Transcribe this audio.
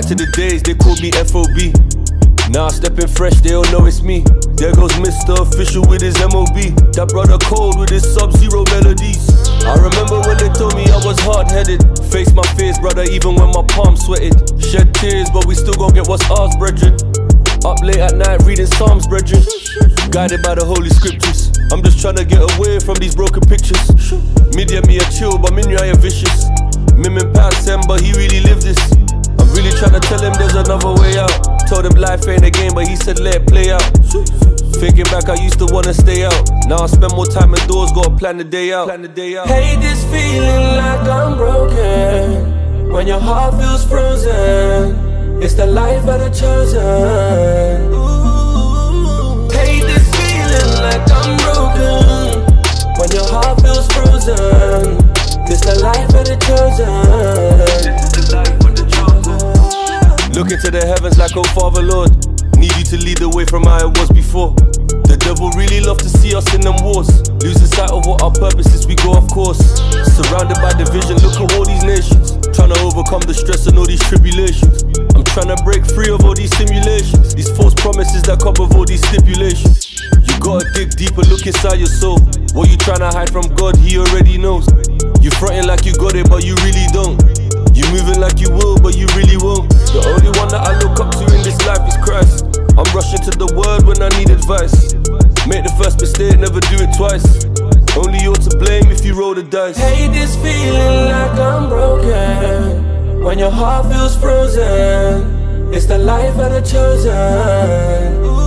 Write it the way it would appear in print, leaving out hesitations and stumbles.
Back to the days, they called me FOB. Now stepping fresh, they all know it's me. There goes Mr. Official with his MOB. That brother cold with his Sub-Zero melodies. I remember when they told me I was hard-headed. Face my fears, brother, even when my palms sweated. Shed tears, but we still gon' get what's ours, brethren. Up late at night reading Psalms, brethren. Guided by the Holy Scriptures. I'm just trying to get away from these broken pictures. Media me a chill, but Minya are vicious. Mimin past him, but he really lived this. I'm really trying to tell him there's another way out. Told him life ain't a game, but he said let it play out. Thinking back, I used to wanna stay out. Now I spend more time indoors, gotta plan the day out. Hate this feeling like I'm broken. When your heart feels frozen, it's the life of the chosen. Hate this feeling like I'm broken. When your heart feels frozen, it's the life of the chosen. Look into the heavens like, oh Father Lord, need you to lead the way from how it was before. The devil really love to see us in them wars. Losing sight of what our purpose is, we go off course. Surrounded by division, look at all these nations. Trying to overcome the stress and all these tribulations. I'm trying to break free of all these simulations. These false promises that come with all these stipulations. You gotta dig deeper, look inside your soul. What you trying to hide from God, He already knows. You fronting like you got it, but you really don't. You moving like you will, but you really won't. The only one that I look up to in this life is Christ. I'm rushing to the word when I need advice. Make the first mistake, never do it twice. Only you're to blame if you roll the dice. Hate this feeling like I'm broken. When your heart feels frozen, it's the life of the chosen.